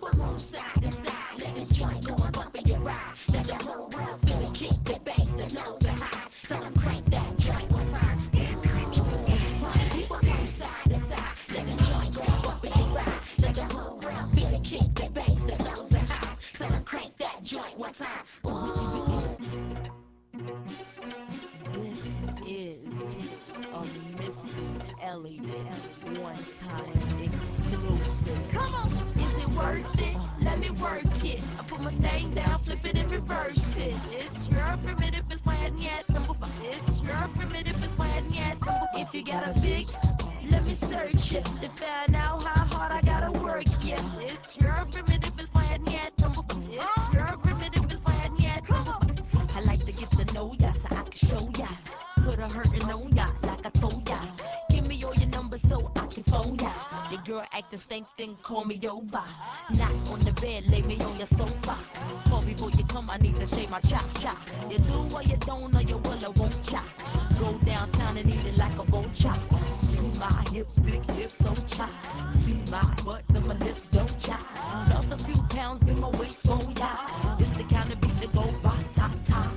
move side to side. Let this joint go and bump in your ride. Let the whole world feel it, kick the bass, the lows and highs. Tell them crank that joint one time. Party people move side to side. Let this joint go and bump in your ride. Let the whole world feel it, kick the bass, the lows and highs. Tell them crank that joint one time. This is a Missy Elliott one-time exclusive. Come on, is it worth it? Let me work it. I put my thing down, flip it and reverse it. It's your primitive and flat yet number five. It's your primitive and flat yet number five. If you got a big, let me search it to find out how hard I gotta work. Yeah, it's your primitive and flat yet number five. It's your primitive and flat yet number five. I like to get to know ya so I can show ya. Put a hurtin' on ya like I told ya. Give me all your numbers so I can phone ya. Your girl acting stank, then call me over. Not on the bed, lay me on your sofa. Call before you come, I need to shave my cha-cha. You do or you don't, or you will or won't cha. Go downtown and eat it like a vulture. See my hips, big hips, so cha. See my butt and my lips don't cha. Lost a few pounds in my waist, oh yeah. It's the kind of beat that go ba-ta-ta.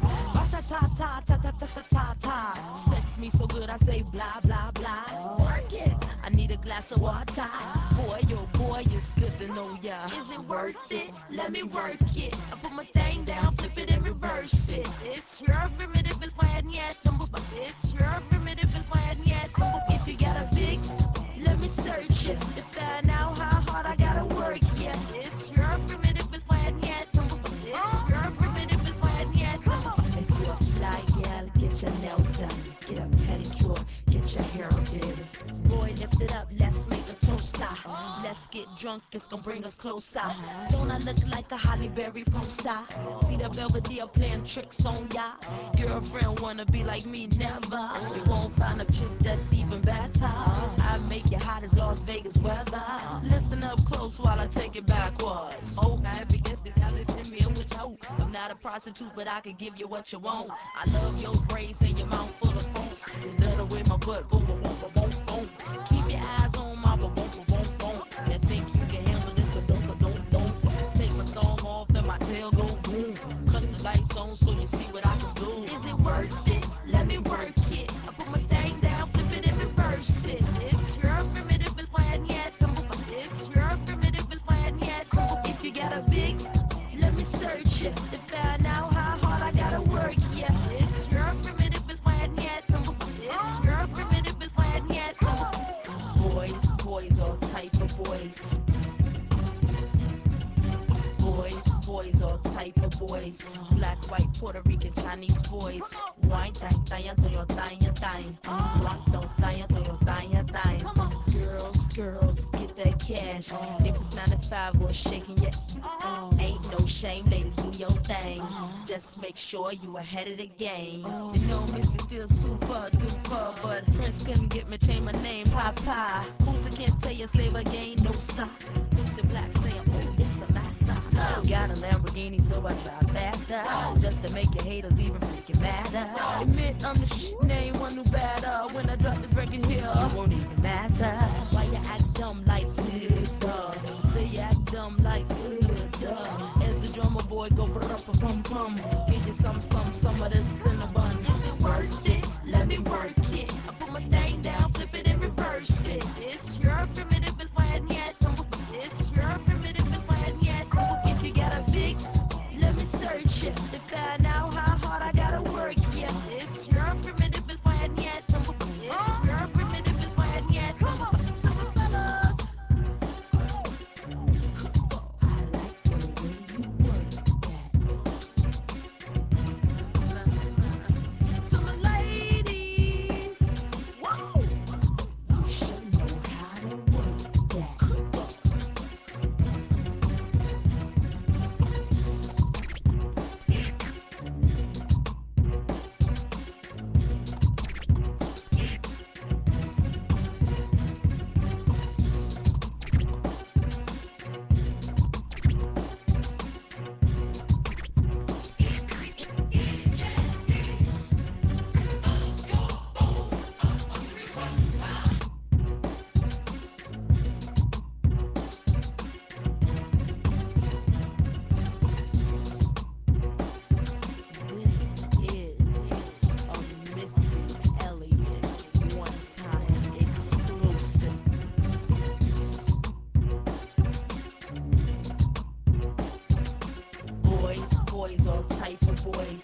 Ba-ta-ta-ta-ta-ta-ta-ta-ta. Sex me so good I say blah, blah, blah. Work it. I need a glass of water. Boy, oh boy, it's good to know ya. Is it worth it? Let me work it. I put my thing down, flip it and reverse it. It's your primitive and flat yet number five. It's your primitive and flat yet number five. If you got a big, let me search it to find out how hard I gotta work. Yeah, it's your primitive and flat yet number five. It's your primitive and flat yet number five. If you're a fly gal, get your nails done. Get a pedicure, get your hair did. Boy, lift it up, let's make a toaster. Let's get drunk, it's gonna bring us closer. Don't I look like a Holly Berry poster? See the Belvedere playing tricks on ya. Girlfriend wanna be like me, never. You won't find a chick that's even better. I make you hot as Las Vegas weather. Listen up close while I take it backwards. Oh, I begins to now listen me with you. I'm not a prostitute, but I can give you what you want. I love your braids and your mouth full of phones. You love the way my butt go boom, boom, boom, boom. Keep your eyes on my boom, boom, boom, boom. You think you can handle this? But don't. Take my thumb off and my tail go boom. Cut the lights on so you see what I can do. Is it worth it? Let me work it. I put my thing down, flip it and reverse it. It's your primitive and flat yet number five. It's your primitive and flat yet number five. If you got a big, let me search it to find out how hard I gotta work. Yeah, it's your primitive and flat yet number five. It's your primitive and flat yet number five. Boys, all type of boys. Boys, all type of boys. Black, white, Puerto Rican, Chinese boys. Wine, time, time, to your time. Rock, don't time, to your time. Girls, get that cash. If it's 9 to 5 or shaking your ain't no shame, ladies, do your thing. Just make sure you ahead of the game. You know, Missy still super duper, but Prince couldn't get me change my name, Papa. Hooter can't tell you slave again, no sign. Future black saying, oh, it's a massa. Got a Lamborghini, so I drive faster, just to make your haters even freaking madder. Admit I'm the shit, name one new batter. When I drop this record here, it won't even matter. Why you act dumb like duh? Say you act dumb like duh. As the drummer boy go pum pum, give you some of this in a bun. Is it worth it? Let me work it. I put my thing down, flip it and reverse it. It's your primitive and flat yet number five. It's your primitive and flat yet number five. If you got a big, let me search it to find out how hard I gotta work. Yeah, it's your primitive and flat yet number five. It's your primitive and flat yet number five. To my fellas, I like the way you work that. to my ladies, whoa. You should know how. boys, all type of boys.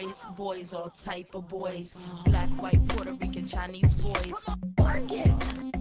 Boys, all type of boys. Black, white, Puerto Rican, Chinese boys. Work it.